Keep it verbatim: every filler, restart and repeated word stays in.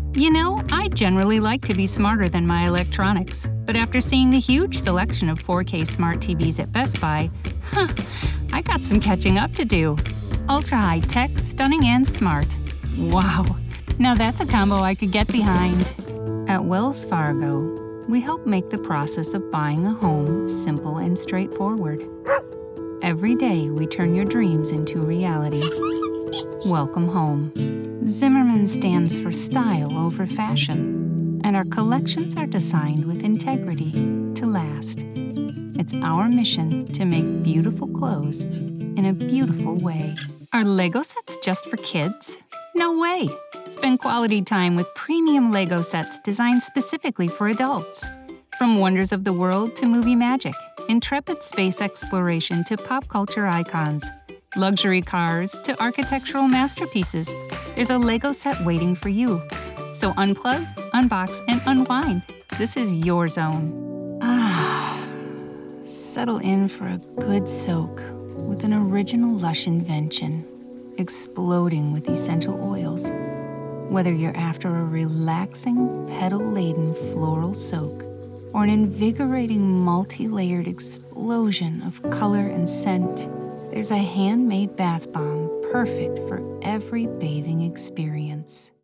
You know, I generally like to be smarter than my electronics, but after seeing the huge selection of four K smart T Vs at Best Buy, huh, I got some catching up to do. Ultra high tech, stunning, and smart. Wow, now that's a combo I could get behind. At Wells Fargo, we help make the process of buying a home simple and straightforward. Every day, we turn your dreams into reality. Welcome home. Zimmerman stands for style over fashion, and our collections are designed with integrity to last. It's our mission to make beautiful clothes in a beautiful way. Are Lego sets just for kids? No way! Spend quality time with premium Lego sets designed specifically for adults. From wonders of the world to movie magic, intrepid space exploration to pop culture icons, luxury cars to architectural masterpieces, there's a Lego set waiting for you. So unplug, unbox, and unwind. This is your zone. Ah, settle in for a good soak with an original Lush invention, exploding with essential oils. Whether you're after a relaxing, petal-laden floral soak or an invigorating multi-layered explosion of color and scent, there's a handmade bath bomb perfect for every bathing experience.